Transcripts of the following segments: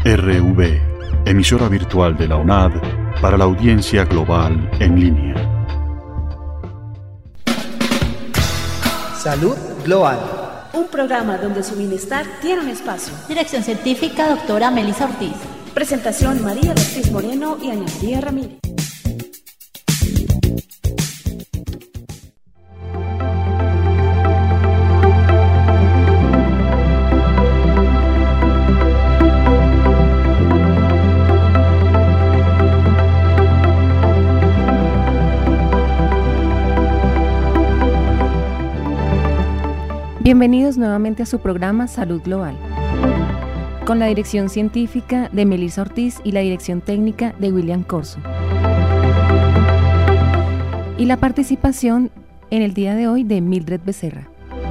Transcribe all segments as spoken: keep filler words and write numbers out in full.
R V, emisora virtual de la UNAD para la audiencia global en línea. Salud Global. Un programa donde su bienestar tiene un espacio. Dirección científica, doctora Melissa Ortiz. Presentación, María Ortiz Moreno y Ana María Ramírez. Bienvenidos nuevamente a su programa Salud Global, con la dirección científica de Melissa Ortiz y la dirección técnica de William Corso. Y la participación en el día de hoy de Mildred Becerra.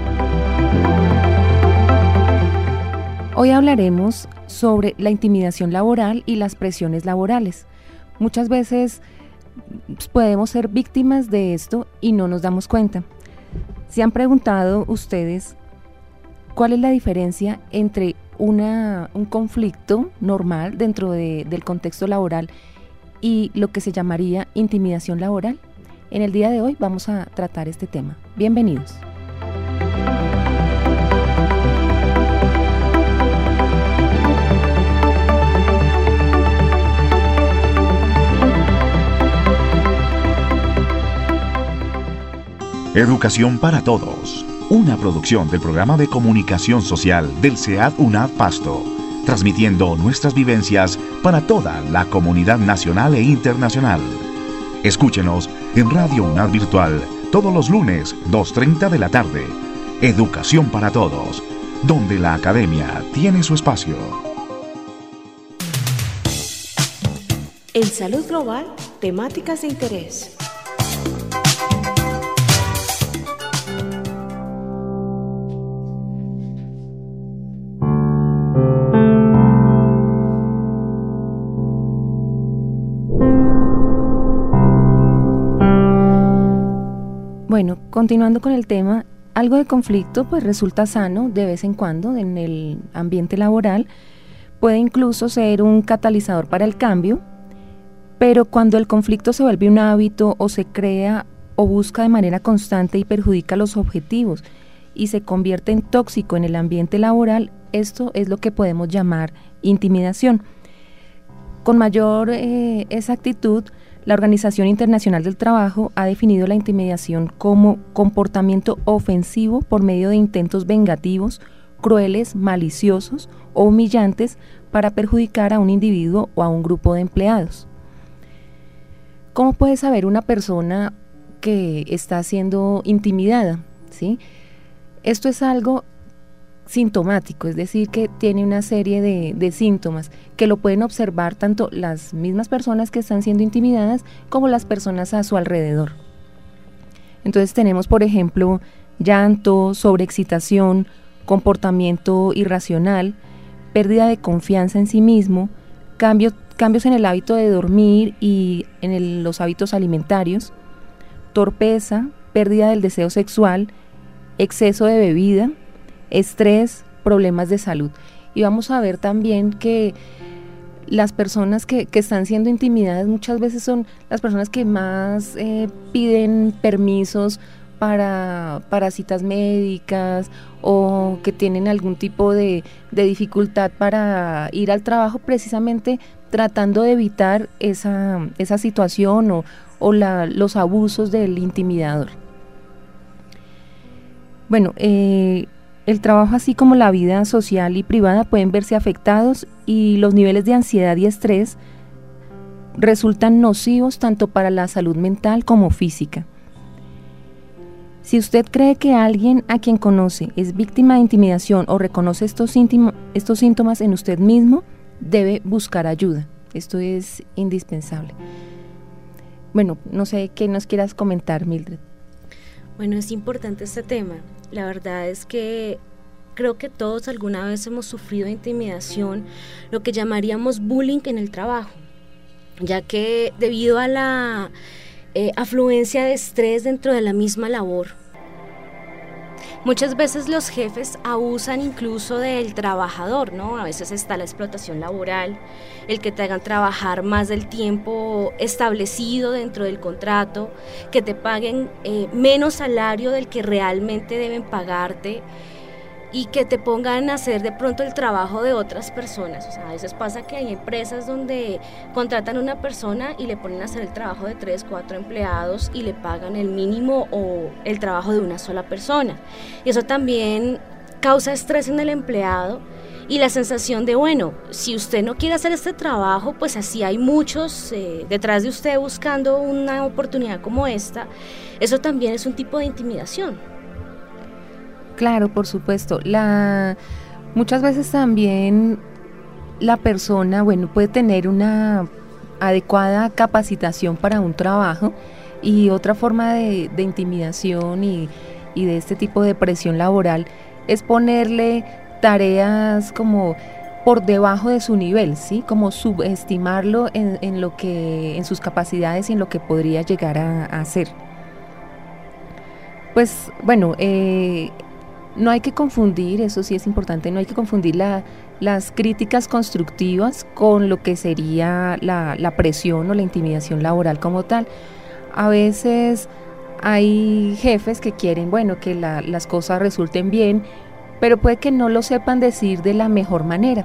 Hoy hablaremos sobre la intimidación laboral y las presiones laborales. Muchas veces podemos ser víctimas de esto y no nos damos cuenta. ¿Se han preguntado ustedes cuál es la diferencia entre una, un conflicto normal dentro de, del contexto laboral y lo que se llamaría intimidación laboral? En el día de hoy vamos a tratar este tema. Bienvenidos. Educación para Todos, una producción del Programa de Comunicación Social del C E A D UNAD Pasto, transmitiendo nuestras vivencias para toda la comunidad nacional e internacional. Escúchenos en Radio UNAD Virtual todos los lunes, dos treinta de la tarde. Educación para Todos, donde la academia tiene su espacio. En Salud Global, temáticas de interés. Bueno, continuando con el tema, algo de conflicto pues resulta sano de vez en cuando en el ambiente laboral, puede incluso ser un catalizador para el cambio, pero cuando el conflicto se vuelve un hábito o se crea o busca de manera constante y perjudica los objetivos y se convierte en tóxico en el ambiente laboral, esto es lo que podemos llamar intimidación. Con mayor eh, exactitud, la Organización Internacional del Trabajo ha definido la intimidación como comportamiento ofensivo por medio de intentos vengativos, crueles, maliciosos o humillantes para perjudicar a un individuo o a un grupo de empleados. ¿Cómo puede saber una persona que está siendo intimidada? ¿Sí? Esto es algo sintomático, es decir, que tiene una serie de, de síntomas que lo pueden observar tanto las mismas personas que están siendo intimidadas como las personas a su alrededor. Entonces tenemos, por ejemplo, llanto, sobreexcitación, comportamiento irracional, pérdida de confianza en sí mismo, cambio, cambios en el hábito de dormir y en el, los hábitos alimentarios, torpeza, pérdida del deseo sexual, exceso de bebida, estrés, problemas de salud. Y vamos a ver también que las personas que, que están siendo intimidadas muchas veces son las personas que más eh, piden permisos para, para citas médicas o que tienen algún tipo de, de dificultad para ir al trabajo, precisamente tratando de evitar esa, esa situación o, o la, los abusos del intimidador. Bueno, eh, el trabajo así como la vida social y privada pueden verse afectados y los niveles de ansiedad y estrés resultan nocivos tanto para la salud mental como física. Si usted cree que alguien a quien conoce es víctima de intimidación o reconoce estos, íntimos, estos síntomas en usted mismo, debe buscar ayuda. Esto es indispensable. Bueno, no sé qué nos quieras comentar, Mildred. Bueno, es importante este tema. La verdad es que creo que todos alguna vez hemos sufrido intimidación, lo que llamaríamos bullying en el trabajo, ya que debido a la eh, afluencia de estrés dentro de la misma labor, Muchas veces los jefes abusan incluso del trabajador, ¿no? A veces está la explotación laboral, el que te hagan trabajar más del tiempo establecido dentro del contrato, que te paguen eh, menos salario del que realmente deben pagarte, y que te pongan a hacer de pronto el trabajo de otras personas. O sea, a veces pasa que hay empresas donde contratan a una persona y le ponen a hacer el trabajo de tres, cuatro empleados y le pagan el mínimo o el trabajo de una sola persona. Y eso también causa estrés en el empleado y la sensación de, bueno, si usted no quiere hacer este trabajo, pues así hay muchos eh, detrás de usted buscando una oportunidad como esta. Eso también es un tipo de intimidación. Claro, por supuesto. La, muchas veces también la persona, bueno, puede tener una adecuada capacitación para un trabajo, y otra forma de, de intimidación y, y de este tipo de presión laboral es ponerle tareas como por debajo de su nivel, ¿sí? Como subestimarlo en, en lo que, en sus capacidades y en lo que podría llegar a, a hacer. Pues bueno, eh, no hay que confundir, eso sí es importante, no hay que confundir la, las críticas constructivas con lo que sería la, la presión o la intimidación laboral como tal. A veces hay jefes que quieren, bueno, que la, las cosas resulten bien, pero puede que no lo sepan decir de la mejor manera.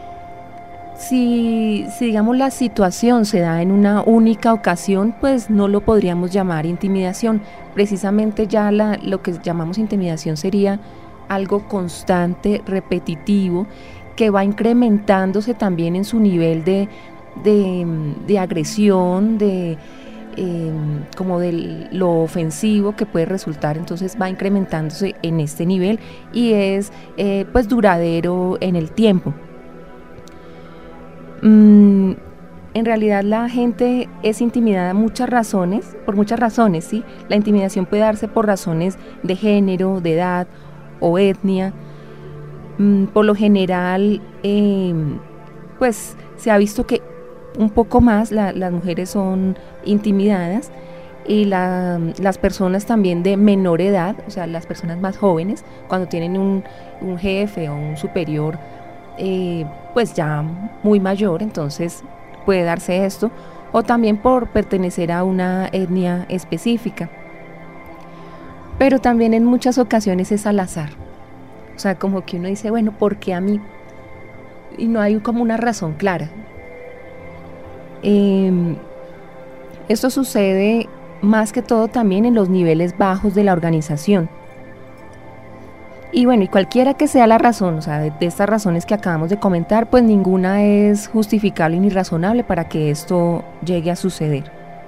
Si, si digamos la situación se da en una única ocasión, pues no lo podríamos llamar intimidación. Precisamente ya la, lo que llamamos intimidación sería algo constante, repetitivo, que va incrementándose también en su nivel de, de, de agresión, de eh, como de lo ofensivo que puede resultar. Entonces va incrementándose en este nivel y es eh, pues duradero en el tiempo. Mm, en realidad la gente es intimidada muchas razones, por muchas razones, ¿sí? La intimidación puede darse por razones de género, de edad o etnia. Mm, por lo general, eh, pues se ha visto que un poco más la, las mujeres son intimidadas, y la, las personas también de menor edad, o sea, las personas más jóvenes, cuando tienen un, un jefe o un superior Eh, pues ya muy mayor, entonces puede darse esto, o también por pertenecer a una etnia específica. Pero también en muchas ocasiones es al azar, o sea, como que uno dice, bueno, ¿por qué a mí? Y no hay como una razón clara. Eh, esto sucede más que todo también en los niveles bajos de la organización. Y bueno, y cualquiera que sea la razón, o sea, de, de estas razones que acabamos de comentar, pues ninguna es justificable ni razonable para que esto llegue a suceder.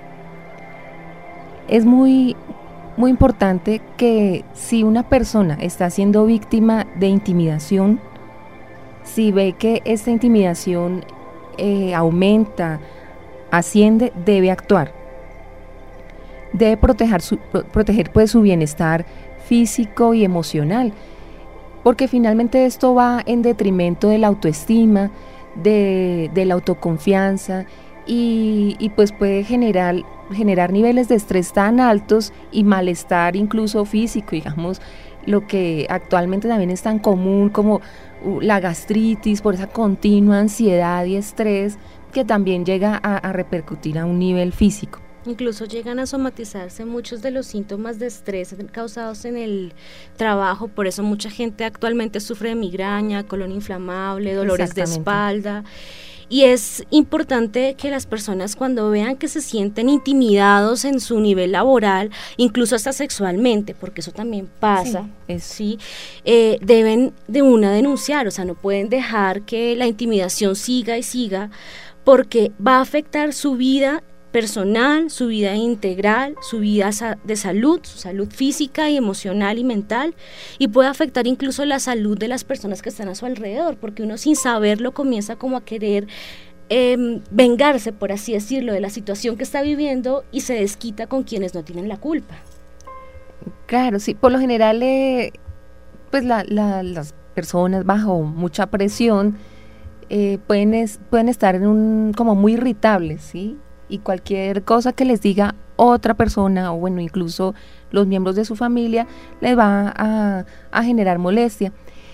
Es muy, muy importante que si una persona está siendo víctima de intimidación, si ve que esta intimidación eh, aumenta, asciende, debe actuar. Debe proteger, su, proteger pues su bienestar físico y emocional, porque finalmente esto va en detrimento de la autoestima, de, de la autoconfianza, y, y pues puede generar, generar niveles de estrés tan altos y malestar incluso físico, digamos, lo que actualmente también es tan común como la gastritis, por esa continua ansiedad y estrés que también llega a, a repercutir a un nivel físico. Incluso llegan a somatizarse muchos de los síntomas de estrés causados en el trabajo, por eso mucha gente actualmente sufre de migraña, colon inflamable, dolores de espalda. Y es importante que las personas, cuando vean que se sienten intimidados en su nivel laboral, incluso hasta sexualmente, porque eso también pasa, sí, es. ¿sí? Eh, deben de una denunciar, o sea, no pueden dejar que la intimidación siga y siga, porque va a afectar su vida personal, su vida integral, su vida de salud, su salud física y emocional y mental, y puede afectar incluso la salud de las personas que están a su alrededor, porque uno sin saberlo comienza como a querer eh, vengarse, por así decirlo, de la situación que está viviendo y se desquita con quienes no tienen la culpa. Claro, sí, por lo general eh, pues la, la, las personas bajo mucha presión eh, pueden, es, pueden estar en un, como muy irritables, ¿sí? Y cualquier cosa que les diga otra persona o bueno, incluso los miembros de su familia les va a, a generar molestia.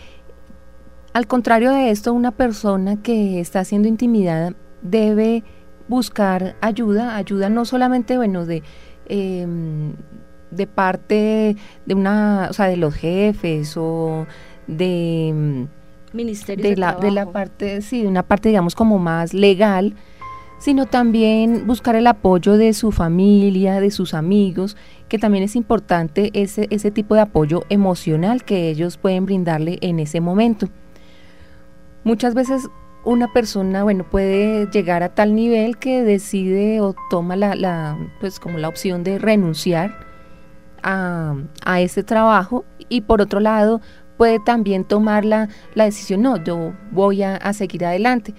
Al contrario de esto, una persona que está siendo intimidada debe buscar ayuda, ayuda no solamente, bueno, de, eh, de parte de una, o sea, de los jefes o de, Ministerios de, de la, Trabajo. de la parte, sí, de una parte, digamos, como más legal, sino también buscar el apoyo de su familia, de sus amigos, que también es importante ese, ese tipo de apoyo emocional que ellos pueden brindarle en ese momento. Muchas veces una persona, bueno, puede llegar a tal nivel que decide o toma la, la pues como la opción de renunciar a, a ese trabajo, y por otro lado puede también tomar la, la decisión, no, yo voy a, a seguir adelante.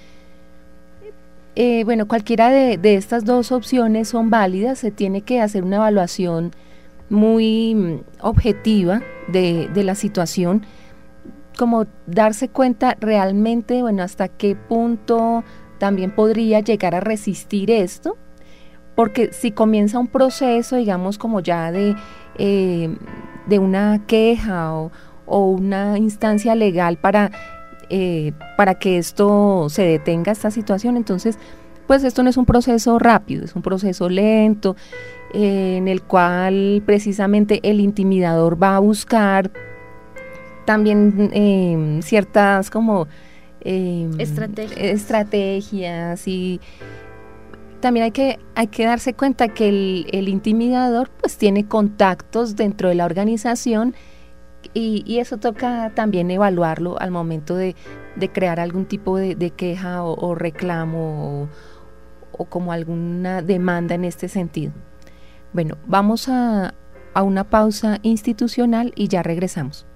Eh, bueno, cualquiera de, de estas dos opciones son válidas, se tiene que hacer una evaluación muy mm, objetiva de, de la situación, como darse cuenta realmente, bueno, hasta qué punto también podría llegar a resistir esto, porque si comienza un proceso, digamos, como ya de, eh, de una queja o, o una instancia legal para, eh, para que esto se detenga, esta situación, entonces, pues esto no es un proceso rápido, es un proceso lento, eh, en el cual precisamente el intimidador va a buscar también eh, ciertas como eh, estrategias. estrategias y también hay que, hay que darse cuenta que el, el intimidador pues tiene contactos dentro de la organización y, y eso toca también evaluarlo al momento de, de crear algún tipo de, de queja o, o reclamo o, o como alguna demanda en este sentido. Bueno, vamos a, a una pausa institucional y ya regresamos.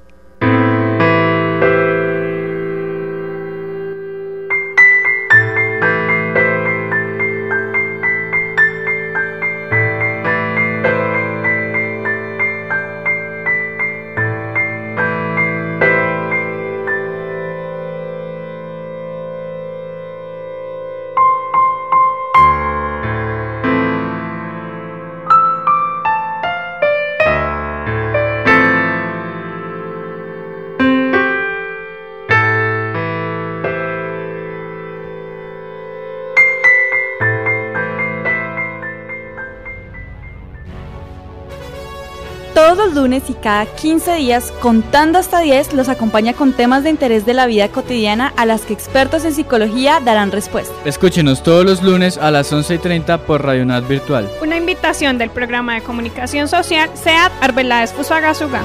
Todos los lunes y cada quince días, Contando hasta diez, los acompaña con temas de interés de la vida cotidiana a las que expertos en psicología darán respuesta. Escúchenos todos los lunes a las once y treinta por Radio UNAD Virtual. Una invitación del programa de comunicación social SEAD Arbeláez Fusagasugá.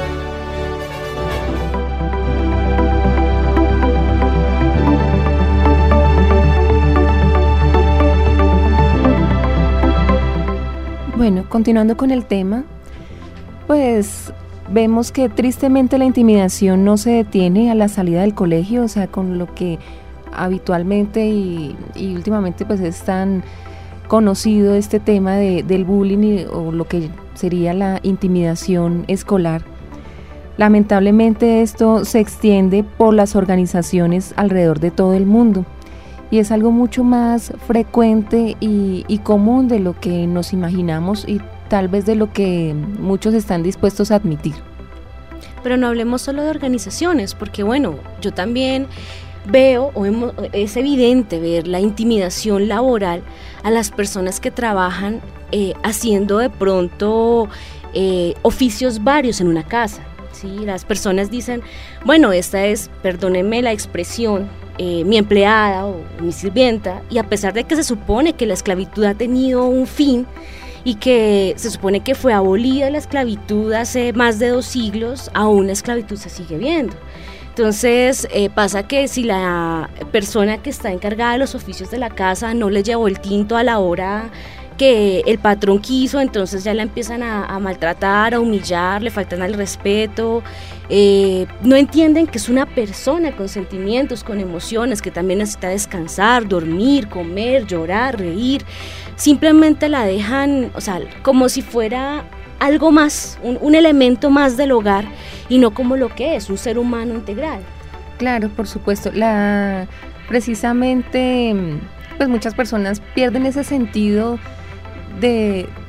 Bueno, continuando con el tema, pues vemos que tristemente la intimidación no se detiene a la salida del colegio, o sea, con lo que habitualmente y, y últimamente pues es tan conocido este tema de, del bullying y, o lo que sería la intimidación escolar. Lamentablemente esto se extiende por las organizaciones alrededor de todo el mundo y es algo mucho más frecuente y, y común de lo que nos imaginamos y tal vez de lo que muchos están dispuestos a admitir. Pero no hablemos solo de organizaciones, porque bueno, yo también veo, o hemos, es evidente ver la intimidación laboral a las personas que trabajan eh, haciendo de pronto eh, oficios varios en una casa, ¿sí? Las personas dicen, bueno, esta es, perdónenme la expresión, eh, mi empleada o mi sirvienta, y a pesar de que se supone que la esclavitud ha tenido un fin, y que se supone que fue abolida la esclavitud hace más de dos siglos, aún la esclavitud se sigue viendo. Entonces eh, pasa que si la persona que está encargada de los oficios de la casa no le llevó el tinto a la hora que el patrón quiso, entonces ya la empiezan a, a maltratar, a humillar, le faltan al respeto, eh, no entienden que es una persona con sentimientos, con emociones, que también necesita descansar, dormir, comer, llorar, reír. Simplemente la dejan, o sea, como si fuera algo más, un, un elemento más del hogar y no como lo que es, un ser humano integral. Claro, por supuesto. La, precisamente, pues muchas personas pierden ese sentido de,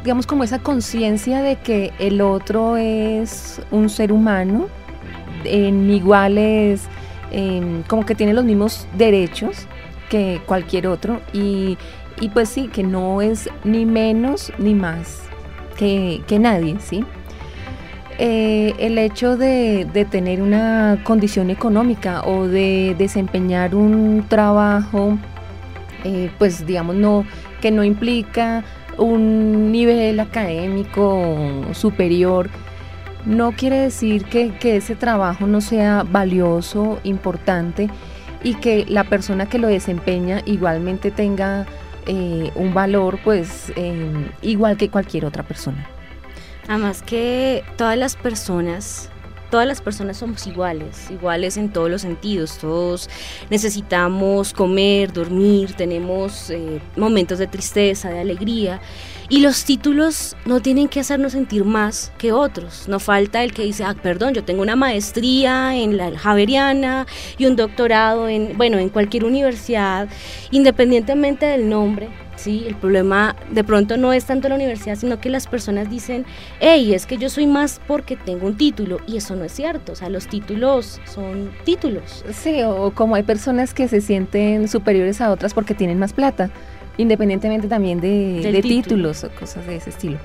digamos, como esa conciencia de que el otro es un ser humano en iguales, eh, como que tiene los mismos derechos que cualquier otro y, y pues sí, que no es ni menos ni más que, que nadie, ¿sí? Eh, el hecho de, de tener una condición económica o de desempeñar un trabajo, eh, pues digamos, no, que no implica un nivel académico superior, no quiere decir que, que ese trabajo no sea valioso, importante y que la persona que lo desempeña igualmente tenga eh, un valor pues eh, igual que cualquier otra persona. Además que todas las personas, todas las personas somos iguales, iguales en todos los sentidos, todos necesitamos comer, dormir, tenemos eh, momentos de tristeza, de alegría, y los títulos no tienen que hacernos sentir más que otros. No falta el que dice, ah, perdón, yo tengo una maestría en la Javeriana y un doctorado en, bueno, en cualquier universidad, independientemente del nombre. Sí, el problema de pronto no es tanto la universidad, sino que las personas dicen, hey, es que yo soy más porque tengo un título, y eso no es cierto, o sea, los títulos son títulos. Sí, o como hay personas que se sienten superiores a otras porque tienen más plata, independientemente también de, de títulos o cosas de ese estilo.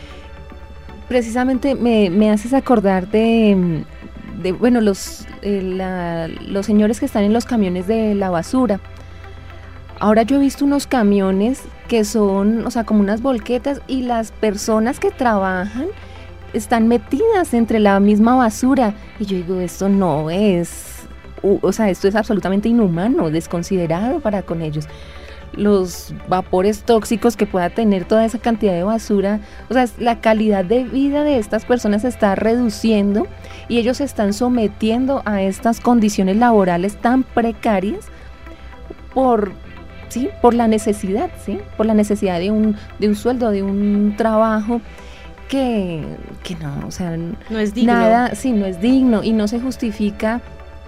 Precisamente me, me haces acordar de, de bueno, los, eh, la, los señores que están en los camiones de la basura. Ahora yo he visto unos camiones que son, o sea, como unas volquetas, y las personas que trabajan están metidas entre la misma basura. Y yo digo, esto no es, o sea, esto es absolutamente inhumano, desconsiderado para con ellos. Los vapores tóxicos que pueda tener toda esa cantidad de basura, o sea, la calidad de vida de estas personas se está reduciendo y ellos se están sometiendo a estas condiciones laborales tan precarias por... ¿sí? Por la necesidad, ¿sí? Por la necesidad de un, de un sueldo, de un trabajo que, que no, o sea, no es digno. Nada, sí, no es digno y no se justifica,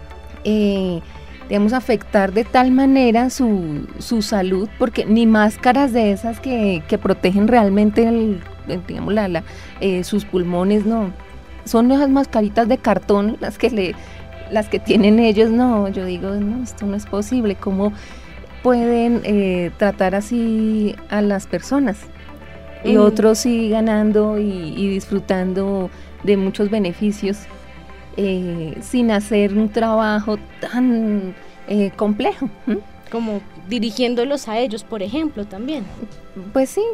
eh, digamos, afectar de tal manera su, su salud, porque ni máscaras de esas que, que protegen realmente, el, digamos, la, la, eh, sus pulmones, no, son esas mascaritas de cartón las que, le, las que tienen ellos, no, yo digo, no, esto no es posible, ¿cómo pueden eh, tratar así a las personas? Y mm. otros sí ganando y, y disfrutando de muchos beneficios eh, sin hacer un trabajo tan eh, complejo. ¿Mm? Como dirigiéndolos a ellos, por ejemplo, también. Pues sí,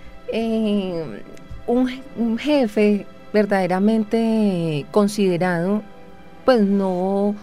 eh, un, un jefe verdaderamente considerado, pues no,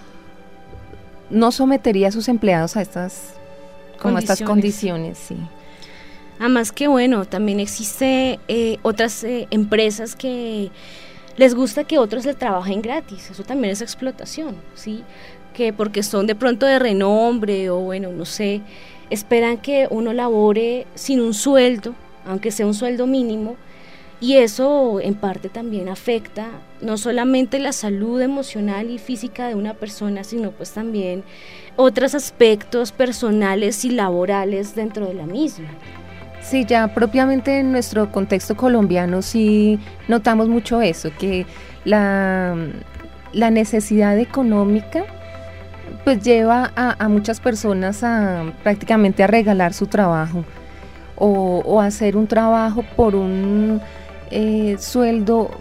no sometería a sus empleados a estas como estas condiciones, sí. Además que bueno, también existe eh, otras eh, empresas que les gusta que otros le trabajen gratis, eso también es explotación, ¿sí? Que porque son de pronto de renombre o bueno, no sé, esperan que uno labore sin un sueldo, aunque sea un sueldo mínimo, y eso en parte también afecta no solamente la salud emocional y física de una persona, sino pues también otros aspectos personales y laborales dentro de la misma. Sí, ya propiamente en nuestro contexto colombiano sí notamos mucho eso, que la, la necesidad económica pues lleva a, a muchas personas a prácticamente a regalar su trabajo o, o hacer un trabajo por un eh, sueldo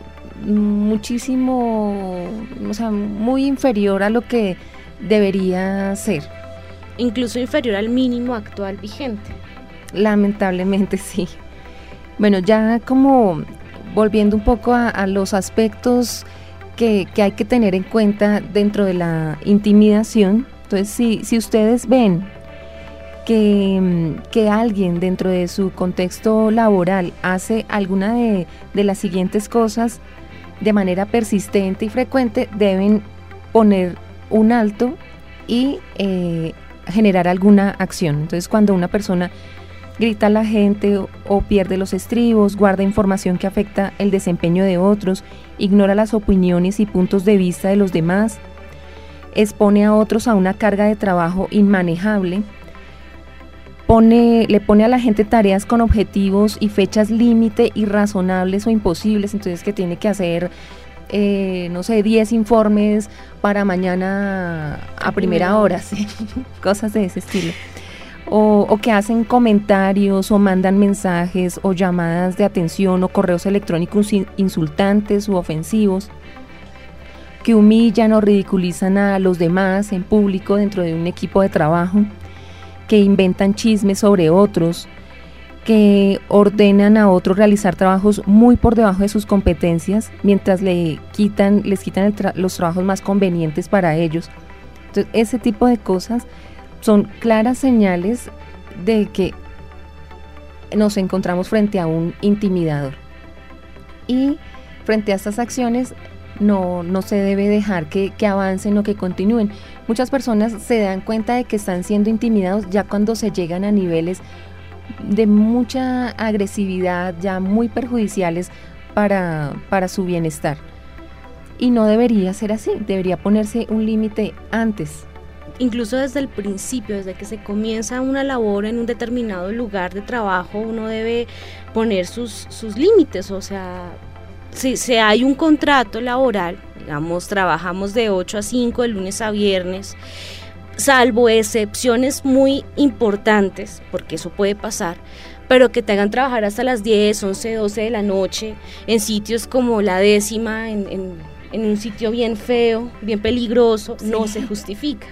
muchísimo, o sea, muy inferior a lo que debería ser. Incluso inferior al mínimo actual vigente. Lamentablemente sí. Bueno, ya como volviendo un poco a, a los aspectos que, que hay que tener en cuenta dentro de la intimidación. Entonces, si, si ustedes ven que, que alguien dentro de su contexto laboral hace alguna de, de las siguientes cosas de manera persistente y frecuente, deben poner un alto y eh, generar alguna acción. Entonces, cuando una persona grita a la gente o, o pierde los estribos, guarda información que afecta el desempeño de otros, ignora las opiniones y puntos de vista de los demás, expone a otros a una carga de trabajo inmanejable, pone, le pone a la gente tareas con objetivos y fechas límite irrazonables o imposibles, entonces que tiene que hacer, eh, no sé, diez informes para mañana a primera hora, ¿sí? Cosas de ese estilo. O, o que hacen comentarios o mandan mensajes o llamadas de atención o correos electrónicos insultantes u ofensivos, que humillan o ridiculizan a los demás en público dentro de un equipo de trabajo, que inventan chismes sobre otros, que ordenan a otros realizar trabajos muy por debajo de sus competencias, mientras le quitan, les quitan el tra- los trabajos más convenientes para ellos. Entonces, ese tipo de cosas son claras señales de que nos encontramos frente a un intimidador. Y frente a estas acciones no, no se debe dejar que, que avancen o que continúen. Muchas personas se dan cuenta de que están siendo intimidados ya cuando se llegan a niveles de mucha agresividad, ya muy perjudiciales para, para su bienestar. Y no debería ser así, debería ponerse un límite antes. Incluso desde el principio, desde que se comienza una labor en un determinado lugar de trabajo, uno debe poner sus, sus límites. O sea, si, si hay un contrato laboral, digamos, trabajamos de ocho a cinco, de lunes a viernes, salvo excepciones muy importantes, porque eso puede pasar, pero que te hagan trabajar hasta las diez, once, doce de la noche, en sitios como La Décima, en, en, en un sitio bien feo, bien peligroso, sí, no se justifica.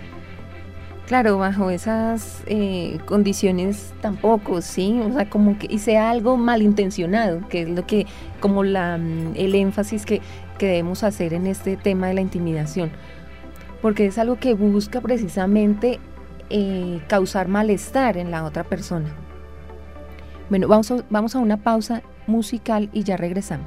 Claro, bajo esas eh, condiciones tampoco, sí, o sea, como que y sea algo malintencionado, que es lo que, como la el énfasis que, que debemos hacer en este tema de la intimidación, porque es algo que busca precisamente eh, causar malestar en la otra persona. Bueno, vamos a, vamos a una pausa musical y ya regresamos.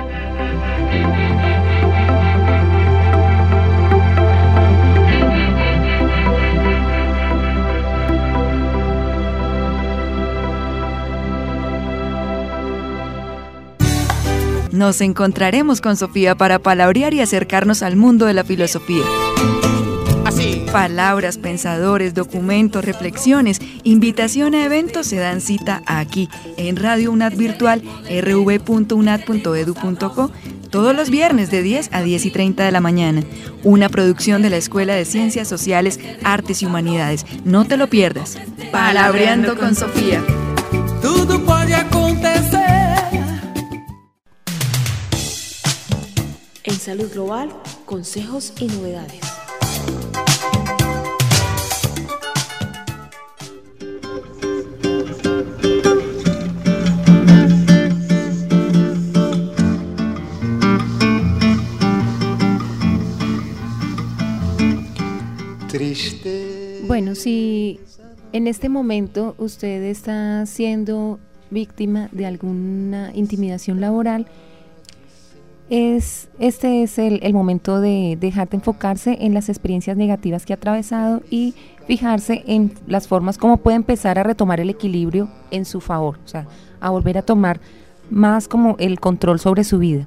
Nos encontraremos con Sofía para palabrear y acercarnos al mundo de la filosofía. Así. Palabras, pensadores, documentos, reflexiones, invitación a eventos se dan cita aquí, en Radio UNAD Virtual, r v punto unad punto edu punto co, todos los viernes de diez a diez y treinta de la mañana. Una producción de la Escuela de Ciencias Sociales, Artes y Humanidades. No te lo pierdas. Palabreando con Sofía. Todo puede acontecer. En Salud Global, consejos y novedades. Bueno, si en este momento usted está siendo víctima de alguna intimidación laboral, Es, este es el, el momento de dejar de enfocarse en las experiencias negativas que ha atravesado y fijarse en las formas como puede empezar a retomar el equilibrio en su favor, o sea, a volver a tomar más como el control sobre su vida.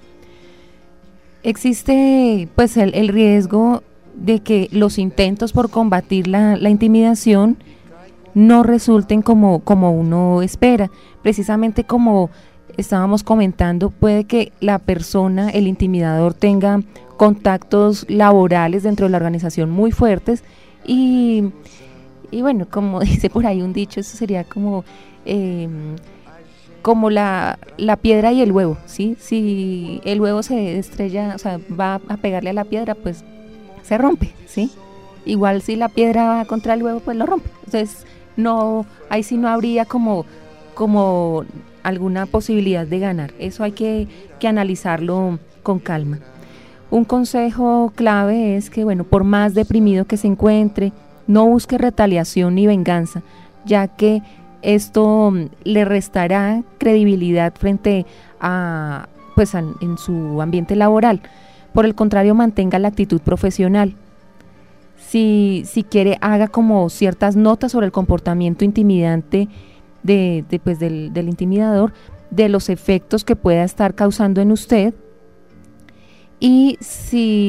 Existe pues el, el riesgo de que los intentos por combatir la, la intimidación no resulten como, como uno espera, precisamente como estábamos comentando, puede que la persona, el intimidador, tenga contactos laborales dentro de la organización muy fuertes y, y bueno, como dice por ahí un dicho, eso sería como eh, como la, la piedra y el huevo, ¿sí? Si el huevo se estrella, o sea, va a pegarle a la piedra, pues se rompe, ¿sí? Igual si la piedra va contra el huevo, pues lo rompe. Entonces, no, ahí sí no habría como, como alguna posibilidad de ganar. Eso hay que, que analizarlo con calma. Un consejo clave es que, bueno, por más deprimido que se encuentre, no busque retaliación ni venganza, ya que esto le restará credibilidad frente a, pues, a, en su ambiente laboral. Por el contrario, mantenga la actitud profesional. Si, si quiere, haga como ciertas notas sobre el comportamiento intimidante De, de, pues del, del intimidador, de los efectos que pueda estar causando en usted, y si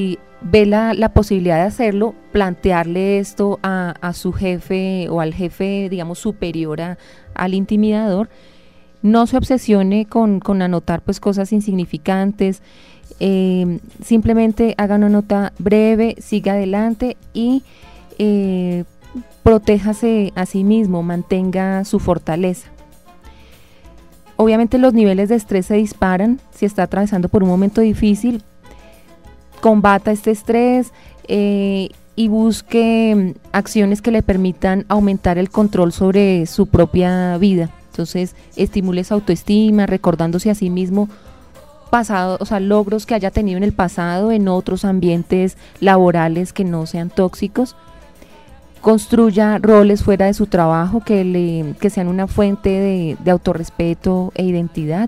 ve la, la posibilidad de hacerlo, plantearle esto a, a su jefe o al jefe, digamos, superior a, al intimidador. No se obsesione con, con anotar pues cosas insignificantes, eh, simplemente haga una nota breve, siga adelante y eh, protéjase a sí mismo, mantenga su fortaleza. Obviamente los niveles de estrés se disparan si está atravesando por un momento difícil. Combata este estrés eh, y busque acciones que le permitan aumentar el control sobre su propia vida. Entonces, estimule esa autoestima, recordándose a sí mismo pasado, o sea, logros que haya tenido en el pasado en otros ambientes laborales que no sean tóxicos. Construya roles fuera de su trabajo que, le, que sean una fuente de, de autorrespeto e identidad.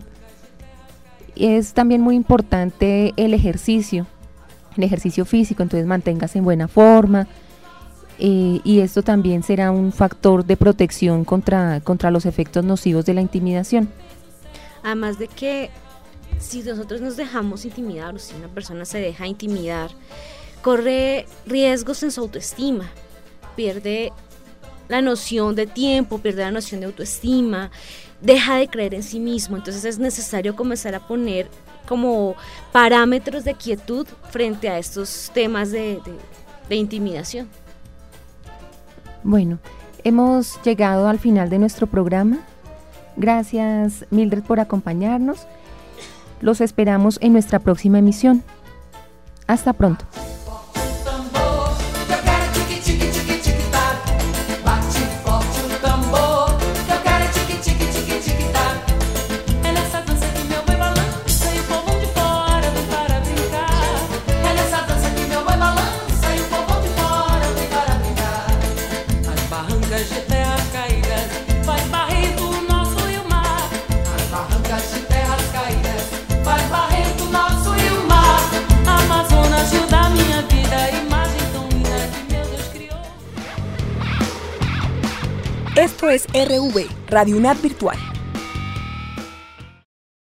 Es también muy importante el ejercicio, el ejercicio físico, entonces manténgase en buena forma. Eh, y esto también será un factor de protección contra, contra los efectos nocivos de la intimidación. Además de que si nosotros nos dejamos intimidar o si una persona se deja intimidar, corre riesgos en su autoestima, pierde la noción de tiempo, pierde la noción de autoestima, deja de creer en sí mismo. Entonces es necesario comenzar a poner como parámetros de quietud frente a estos temas de, de, de intimidación. Bueno, hemos llegado al final de nuestro programa. Gracias, Mildred, por acompañarnos. Los esperamos en nuestra próxima emisión. Hasta pronto. Esto es R V, Radio UNAD Virtual.